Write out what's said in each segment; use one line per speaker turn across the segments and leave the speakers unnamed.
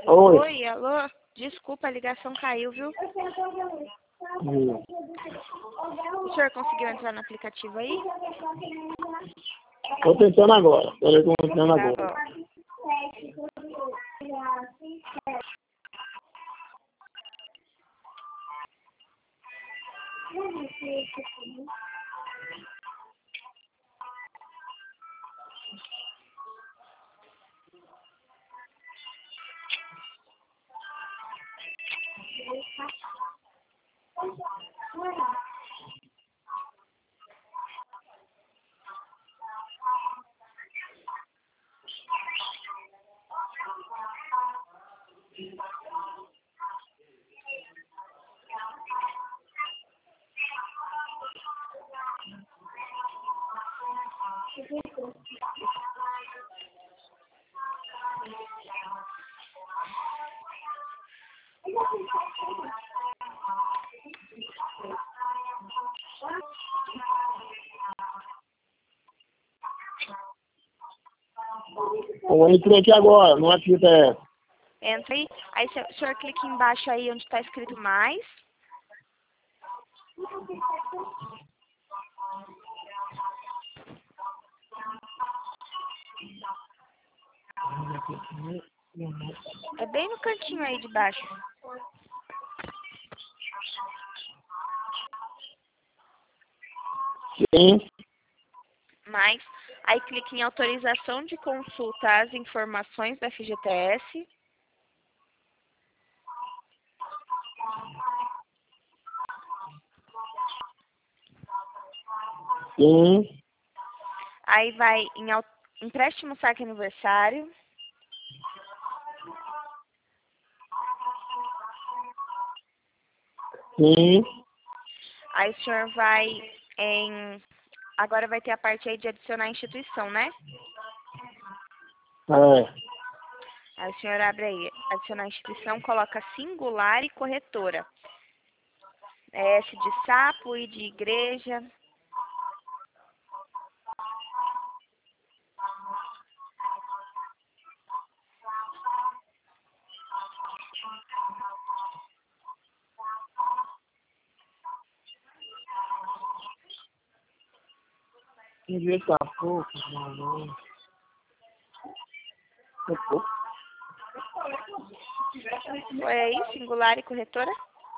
Oi.
Oi, alô? Desculpa, a ligação caiu, viu? O senhor conseguiu entrar no aplicativo aí?
Tô tentando agora. Peraí que eu tô tentando
Tá
agora.
bom.
Eu entrei aqui agora, não é fita essa.
Entra aí o senhor clica embaixo aí onde está escrito mais. É bem no cantinho aí de baixo.
Sim.
Mais. Aí clica em autorização de consulta às informações da FGTS.
Sim.
Aí vai em empréstimo saque aniversário.
Sim.
Aí o senhor vai em... Agora vai ter a parte aí de adicionar instituição, né?
É.
Aí o senhor abre aí, adicionar instituição, coloca singular e corretora. É S de sapo, I de igreja.
Que dia tá pouco, mano. Tá pouco.
Foi aí, singular e corretora?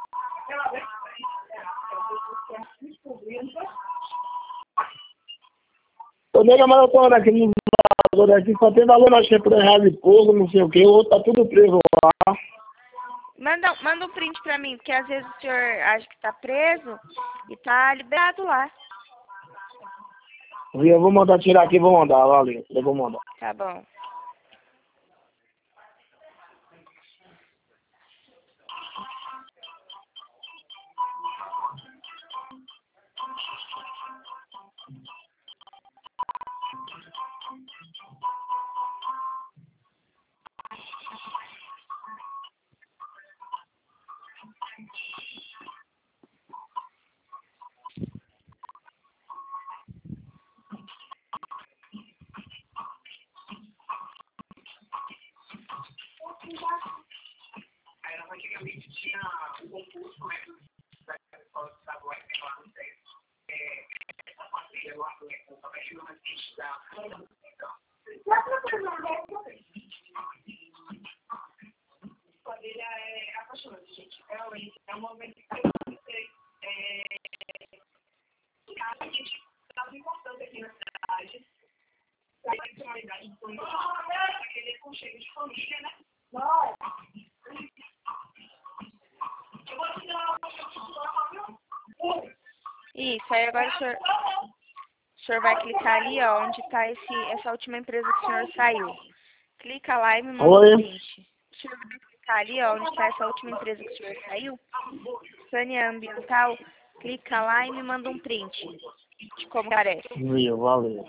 Eu dei a maratona aqui no valor aqui, só tem valor, acho que é por R$1 e pouco, não sei o que, o outro tá tudo preso lá.
Manda um print pra mim, porque às vezes o senhor acha que tá preso e tá liberado lá.
Eu vou mandar tirar aqui e vou mandar, valeu. Eu vou mandar.
Tá bom. Isso, aí agora o senhor vai clicar ali, ó, onde tá essa última empresa que o senhor saiu. Clica lá e me manda um print. O senhor vai clicar ali, ó, onde tá essa última empresa que o senhor saiu. Sânia Ambiental, clica lá e me manda um print de como parece.
Viu, valeu.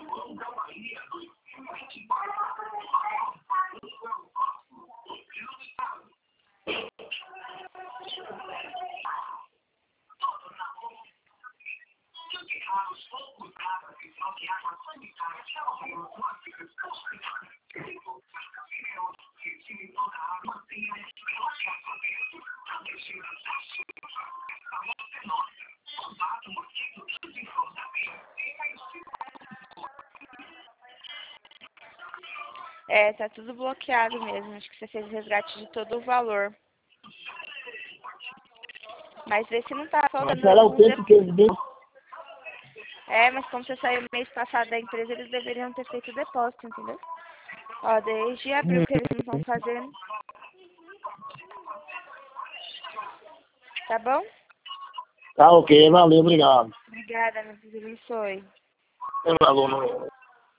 É, tá tudo bloqueado mesmo. Acho que você fez o resgate de todo o valor. Mas vê se não tá faltando
Será o
alguns
tempo que eles dão?
É, mas como você saiu mês passado da empresa, eles deveriam ter feito o depósito, entendeu? Ó, desde abril que eles não estão fazendo. Tá bom?
Tá ok, valeu, obrigado.
Obrigada, meu Deus abençoe.
Valeu, não.